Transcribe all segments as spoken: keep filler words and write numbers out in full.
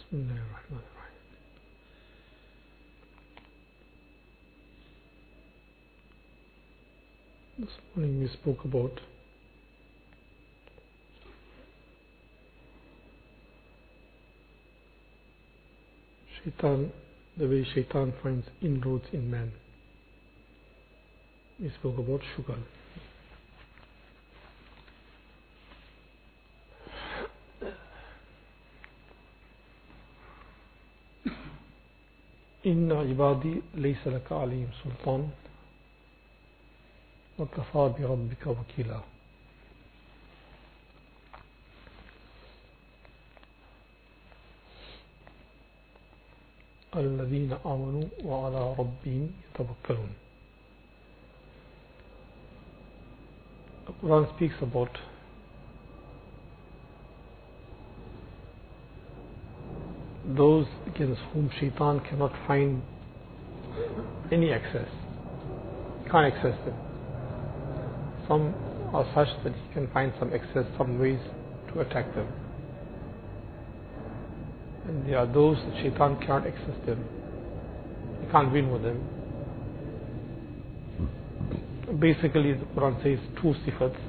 Bismillahirrahmanirrahim. This morning we spoke about Shaitan, the way Shaitan finds inroads in man. We spoke about sugar. Inna ibadi laysa laka alayhim sultan wa kafa bi rabbika wakila. الذين آمنوا وعلى ربهم يتوكلون. The Quran speaks about those against whom Shaitan cannot find any access. He can't access them. Some are such that he can find some access, some ways to attack them. And there are those that Shaitan cannot access them. He can't win with them. Basically, the Quran says two sifats.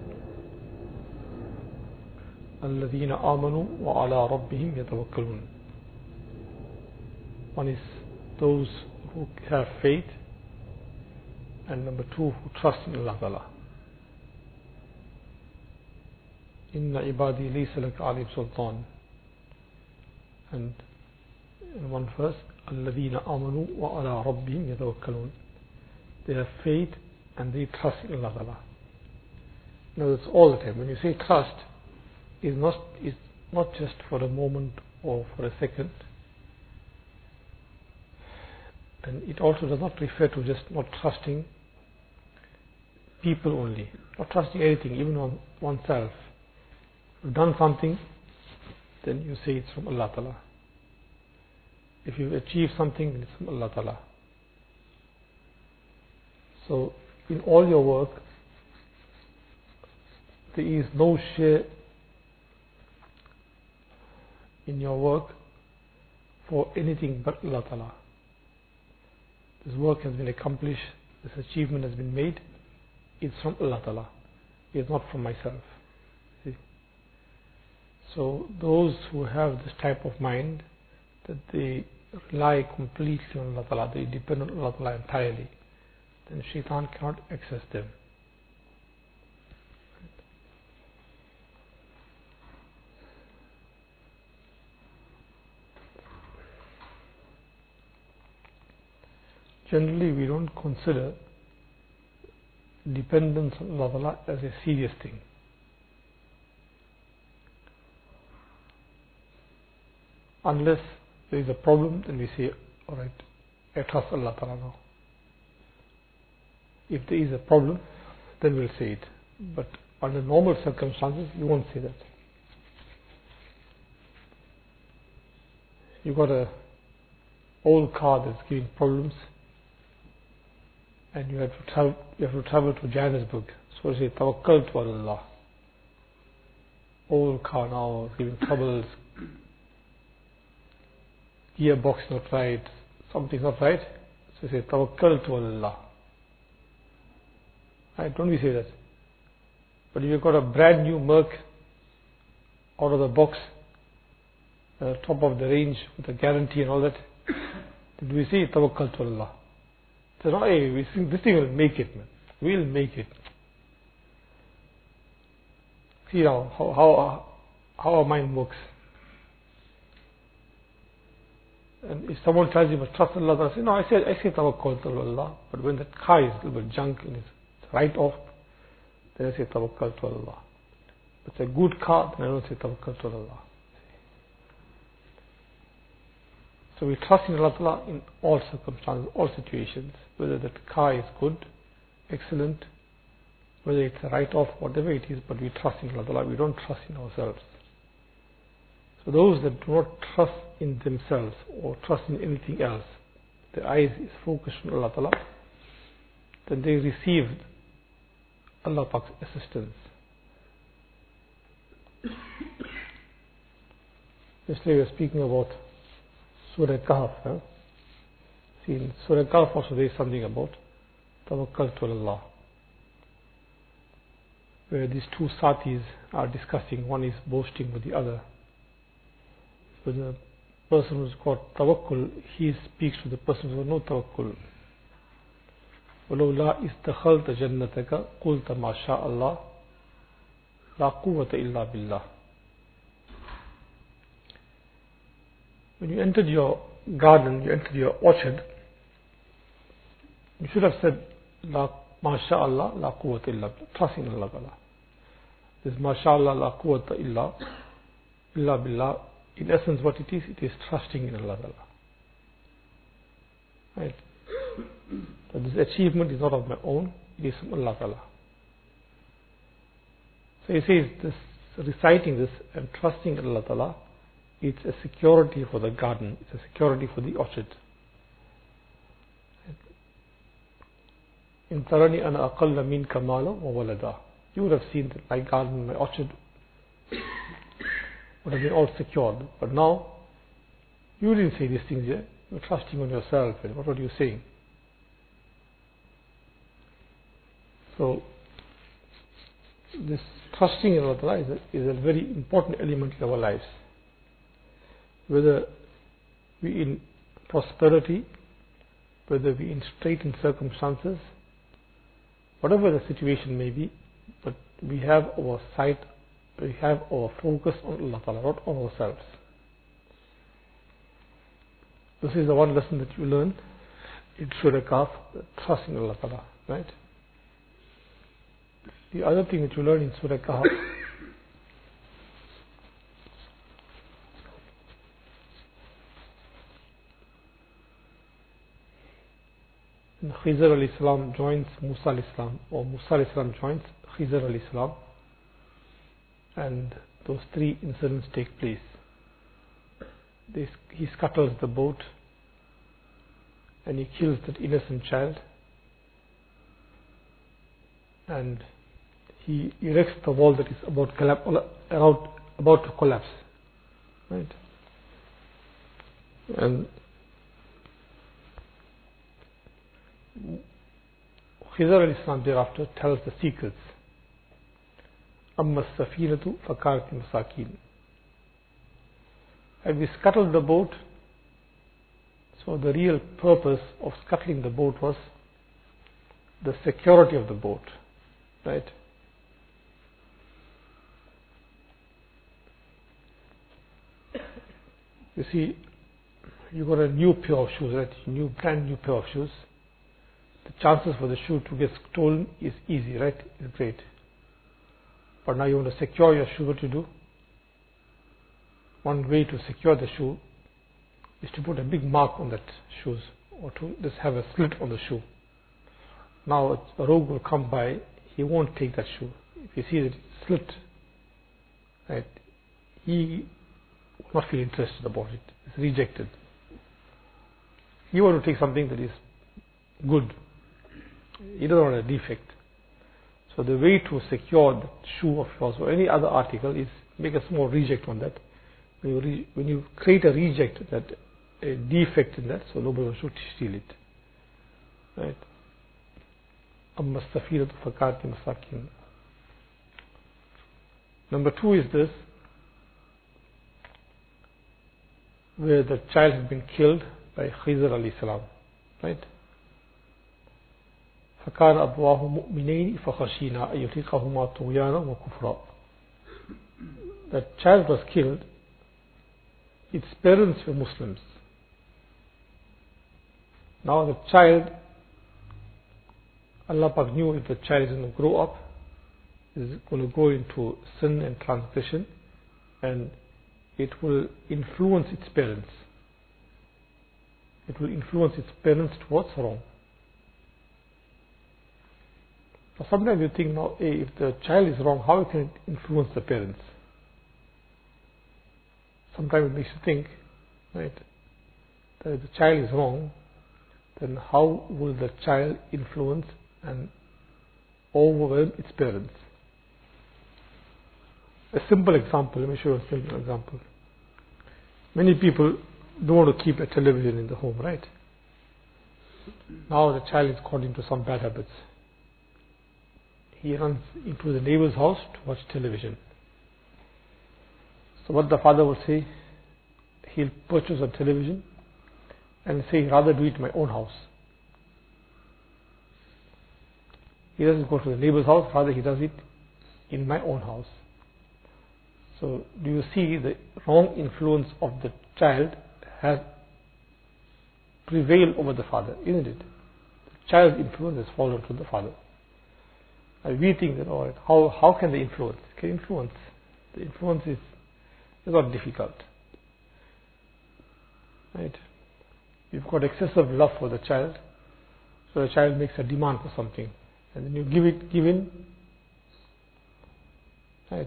الَّذِينَ آمَنُوا وَعَلَىٰ رَبِّهِمْ يَتَوَكَّلُونَ. One is those who have faith, and number two, who trust in Allah Ta'ala. Inna ibadi laysa laka alayhim sultan. And in one verse, الَّذِينَ آمَنُوا وَعَلَىٰ رَبِّهِمْ يَتَوَكَّلُونَ. They have faith and they trust in Allah Ta'ala. Now that's all the time. When you say trust, is not is not just for a moment or for a second. And it also does not refer to just not trusting people only, not trusting anything, even on oneself. You've done something, then you say it's from Allah Ta'ala. If you've achieved something, it's from Allah Ta'ala. So, in all your work, there is no share in your work for anything but Allah Ta'ala. This work has been accomplished, this achievement has been made, it's from Allah Ta'ala. It's not from myself. See? So those who have this type of mind, that they rely completely on Allah Ta'ala, they depend on Allah Ta'ala entirely, then Shaitan cannot access them. Generally, we don't consider dependence on Allah Ta'ala as a serious thing. Unless there is a problem, then we say, alright, I trust Allah Ta'ala now. If there is a problem, then we'll say it. But under normal circumstances, you won't say that. You got a old car that's giving problems, and you have to travel, you have to travel to Johannesburg. So you say, Tawakkaltu ala Allah. Old car now, giving troubles, gearbox not right, something's not right. So you say, Tawakkaltu ala Allah. Right? Don't we say that? But if you've got a brand new Merc out of the box, uh, top of the range with a guarantee and all that, then do we say Tawakkaltu ala Allah? So no, hey, we think this thing will make it, man. We'll make it. See now how how how our mind works. And if someone tells you, but trust Allah, I say, no, I say I say Tawakkaltu ala Allah. But when that car is a little bit junk and it's right off, then I say Tawakkaltu ala Allah. If it's a good car, then I don't say Tawakkaltu ala Allah. So we trust in Allah Ta'ala in all circumstances, all situations, whether that car is good, excellent, whether it's a write-off, whatever it is, but we trust in Allah Ta'ala, we don't trust in ourselves. So those that do not trust in themselves or trust in anything else, their eyes is focused on Allah Ta'ala, then they receive Allah Ta'ala's assistance. Yesterday we were speaking about Surah Kahf. Huh? See, in Surah Kahf also there is something about Tawakkaltu ala Allah, where these two satis are discussing. One is boasting with the other. So the person who's got tawakkul, he speaks to the person who has no tawakkul. وَلَوْلَا إِسْتَخَلْتَ جَنَّتَكَ قُلْتَ مَا شَاءَ اللَّهُ لَا قُوَّةَ إِلَّا بِاللَّهِ. When you entered your garden, you entered your orchard, you should have said, La MashaAllah, La Quwwata illa billah, trust in Allah Ta'ala. This MashaAllah, La Quwwata illa, illa billah, in essence what it is, it is trusting in Allah Ta'ala. Right? So this achievement is not of my own, it is from Allah Ta'ala. So he says, this reciting this and trusting in Allah Ta'ala, it's a security for the garden, it's a security for the orchard. In Tarani ana aqalla minka mala wa walada. You would have seen that my garden, my orchard would have been all secured. But now, you didn't say these things yet. You're trusting on yourself. And what are you saying? So, this trusting in Allah is a, is a very important element in our lives. Whether we in prosperity, whether we in straitened circumstances, whatever the situation may be, but we have our sight, we have our focus on Allah Ta'ala, not on ourselves. This is the one lesson that you learn in Surah Kahf, trust in Allah Ta'ala, right? The other thing that you learn in Surah Kahf Khizr alayhi salam joins Musa alayhi salam, or Musa alayhi salam joins Khizr alayhi salam, and those three incidents take place. This, he scuttles the boat and he kills that innocent child, and he erects the wall that is about, collapse, about, about to collapse. Right? And Khizr alayhi salam thereafter tells the secrets. Amma safinatu fakanat masakin. And we scuttled the boat. So the real purpose of scuttling the boat was the security of the boat, right? You see, you got a new pair of shoes, right? New, brand new pair of shoes. The chances for the shoe to get stolen is easy, right? It's great. But now you want to secure your shoe, what you do? One way to secure the shoe is to put a big mark on that shoes, or to just have a slit on the shoe. Now a rogue will come by, he won't take that shoe. If he sees it slit, right, he will not feel interested about it. It's rejected. You want to take something that is good. He doesn't want a defect. So the way to secure the shoe of yours or any other article is make a small reject on that. When you, re, when you create a reject, that a defect in that, so nobody will steal it. Right? Amma safinatu fakanat masakin. Number two is this, where the child has been killed by Khizr alayhi salam. Right? فكان أبواه مؤمنين فخشينا أن يرهقهما طغيانا وكفرا. The child was killed. Its parents were Muslims. Now the child, Allah Pak knew if the child is going to grow up, is going to go into sin and transgression, and it will influence its parents. It will influence its parents towards wrong. Now sometimes you think, now, hey, if the child is wrong, how can it influence the parents? Sometimes it makes you think, right, that if the child is wrong, then how will the child influence and overwhelm its parents? A simple example, let me show you a simple example. Many people don't want to keep a television in the home, right? Now the child is caught into some bad habits. He runs into the neighbor's house to watch television. So what the father will say, he'll purchase a television and say, rather do it in my own house. He doesn't go to the neighbor's house, rather he does it in my own house. So do you see the wrong influence of the child has prevailed over the father, isn't it? The child's influence has fallen to the father. And we think that, all right, how, how can they influence? Can influence. The influence is, is not difficult. Right? You've got excessive love for the child, so the child makes a demand for something, and then you give it, give in. Right?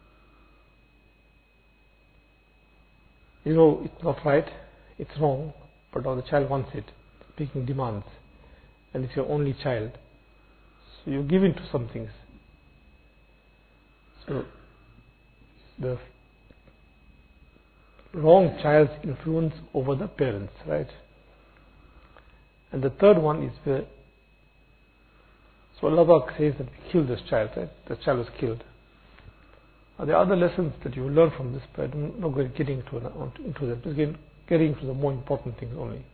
You know it's not right, it's wrong, but now the child wants it, it's making demands, and it's your only child. So you give in to some things. So the wrong child's influence over the parents, right? And the third one is where, so Allah says that we killed this child, right? The child was killed. Are there other lessons that you learn from this? But I'm not going getting into, into them, just getting, getting into the more important things only.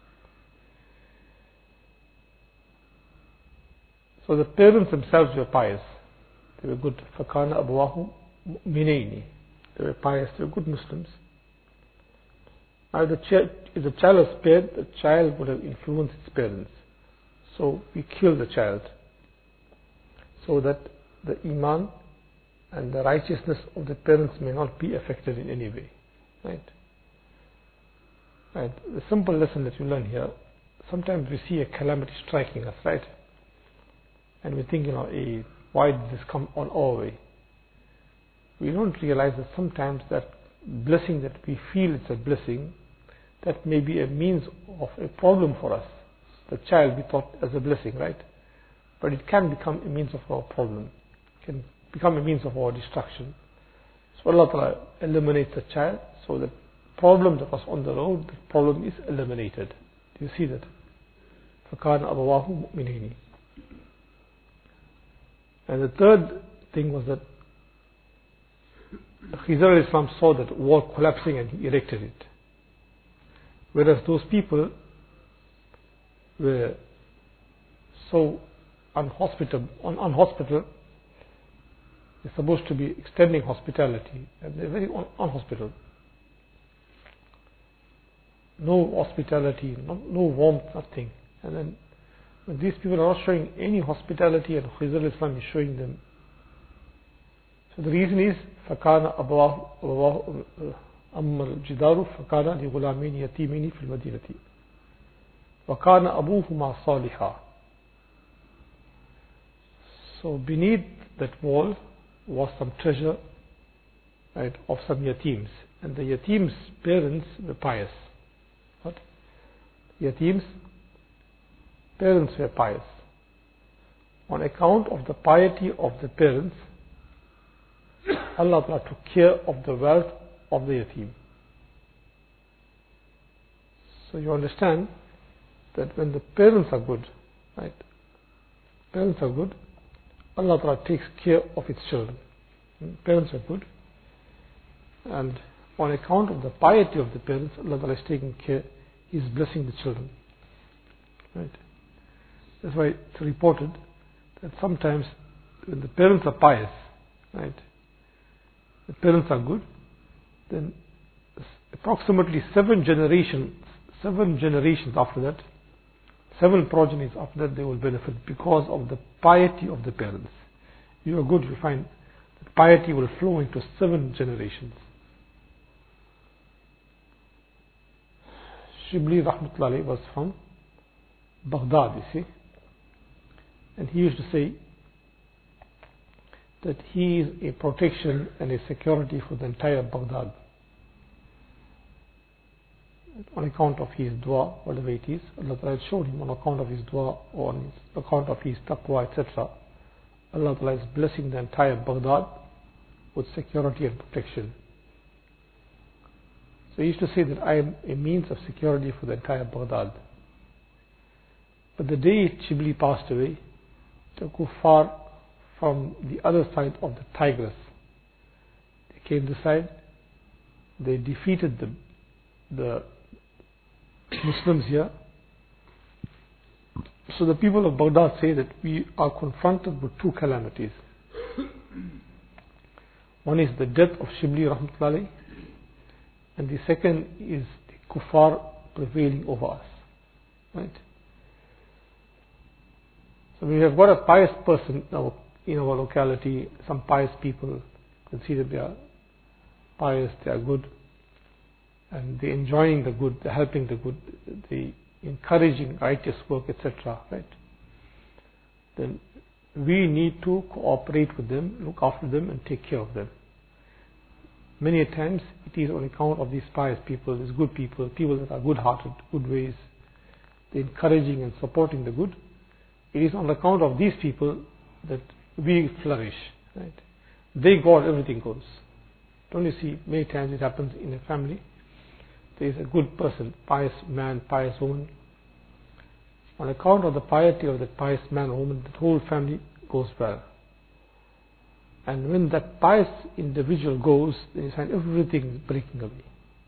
So the parents themselves were pious. They were good. فَكَانَ أَبْوَاهُ مُؤْمِنَيْنِ. They were pious, they were good Muslims. Now, the ch- if the child was spared, the child would have influenced its parents. So we kill the child, so that the iman and the righteousness of the parents may not be affected in any way. Right? Right. The simple lesson that you learn here, sometimes we see a calamity striking us, right? And we think, you know, hey, why did this come on our way? We don't realize that sometimes that blessing that we feel it's a blessing, that may be a means of a problem for us. The child we thought as a blessing, right? But it can become a means of our problem. It can become a means of our destruction. So Allah Ta'ala eliminates the child, so the problem that was on the road, the problem is eliminated. Do you see that? فَكَانَ أَبَوَاهُ مُؤْمِنَيْنِ. And the third thing was that Khizr alayhi salam saw that wall collapsing and he erected it. Whereas those people were so unhospitable, un- unhospitable, they're supposed to be extending hospitality, and they're very un- unhospitable. No hospitality, no, no warmth, nothing. And then when these people are not showing any hospitality, and Khizr alayhi salam is showing them. So the reason is فَكَانَ أَبَوَاهُ أَمَّا الْجِدَارُ فَكَانَ لِغُلَامِينِ يَتِيمِينِ فِي الْمَدِينَةِ وَكَانَ أَبُوهُمَا صَالِحًا. So beneath that wall was some treasure, right, of some yatims, and the yatim's parents were pious. What? Yatim's parents were pious. On account of the piety of the parents, Allah Ta'ala took care of the wealth of the yatim. So you understand that when the parents are good, right, parents are good, Allah Ta'ala takes care of its children. Parents are good, and on account of the piety of the parents, Allah Ta'ala is taking care, He is blessing the children. Right? That's why it's reported that sometimes when the parents are pious, right, the parents are good, then approximately seven generations, seven generations after that, seven progenies after that, they will benefit because of the piety of the parents. You are good, you find that piety will flow into seven generations. Shibli Rahmatullahi was from Baghdad, you see, and he used to say that he is a protection and a security for the entire Baghdad. On account of his dua, whatever it is, Allah Ta'ala showed him on account of his dua or on account of his taqwa, et cetera. Allah Ta'ala is blessing the entire Baghdad with security and protection. So he used to say that I am a means of security for the entire Baghdad. But the day Shibli passed away, the kuffar from the other side of the Tigris, they came this side, they defeated the, the Muslims here. So the people of Baghdad say that we are confronted with two calamities. One is the death of Shibli Rahmatullahi, and the second is the kuffar prevailing over us. Right? So we have got a pious person in our, in our locality, some pious people consider they are pious, they are good, and they are enjoying the good, they are helping the good, they encouraging righteous work, et cetera. Right? Then we need to cooperate with them, look after them, and take care of them. Many times it is on account of these pious people, these good people, people that are good-hearted, good ways, the encouraging and supporting the good. It is on account of these people that we flourish. Right? They God, everything goes. Don't you see? Many times it happens in a family. There is a good person, pious man, pious woman. On account of the piety of that pious man or woman, the whole family goes well. And when that pious individual goes, then you find everything is breaking away.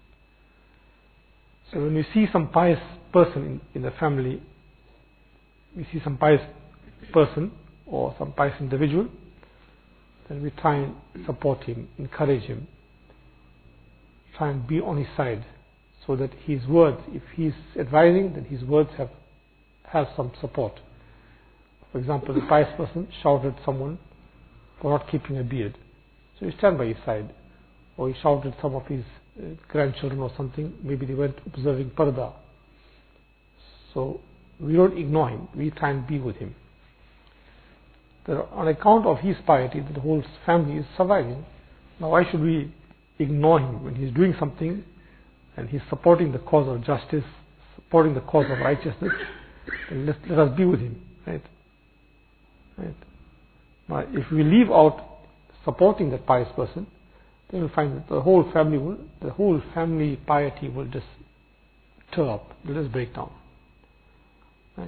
So when we see some pious person in, in the family, we see some pious person or some pious individual, then we try and support him, encourage him, try and be on his side, so that his words, if he's advising, then his words have have some support. For example, the pious person shouted at someone for not keeping a beard, so you stand by his side. Or he shouted at some of his uh, grandchildren or something, maybe they weren't observing parda. So we don't ignore him, we try and be with him. That on account of his piety, the whole family is surviving. Now why should we ignore him when he's doing something and he's supporting the cause of justice, supporting the cause of righteousness? Then let, let us be with him, right? Right. Now, if we leave out supporting that pious person, then we'll find that the whole family will, the whole family piety will just tear up, will just break down, right?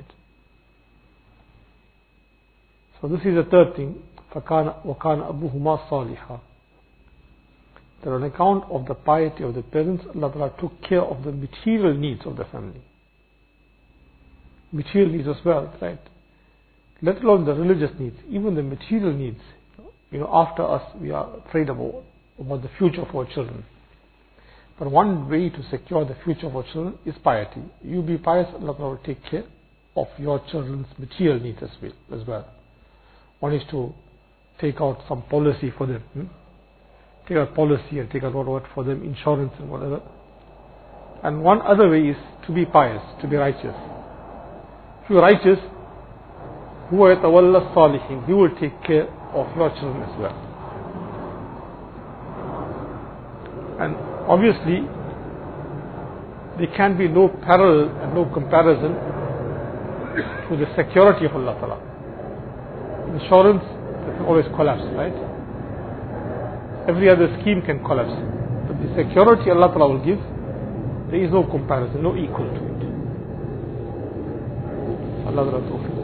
So this is the third thing. فَكَانَ وَكَانَ أَبُوهُمَا صَالِحًا. That on account of the piety of the parents, Allah Ta'ala took care of the material needs of the family. Material needs as well, right? Let alone the religious needs, even the material needs. You know, after us, we are afraid about, about the future of our children. But one way to secure the future of our children is piety. You be pious, Allah Ta'ala will take care of your children's material needs as well. As well. One is to take out some policy for them. Hmm? Take out policy and take out what, what for them, insurance and whatever. And one other way is to be pious, to be righteous. If you are righteous, huwa yatawalla salihin, he will take care of your children as well. And obviously, there can be no parallel and no comparison to the security of Allah Ta'ala. Insurance can always collapse, right? Every other scheme can collapse. But the security Allah Ta'ala will give, there is no comparison, no equal to it. Allah Ta'ala.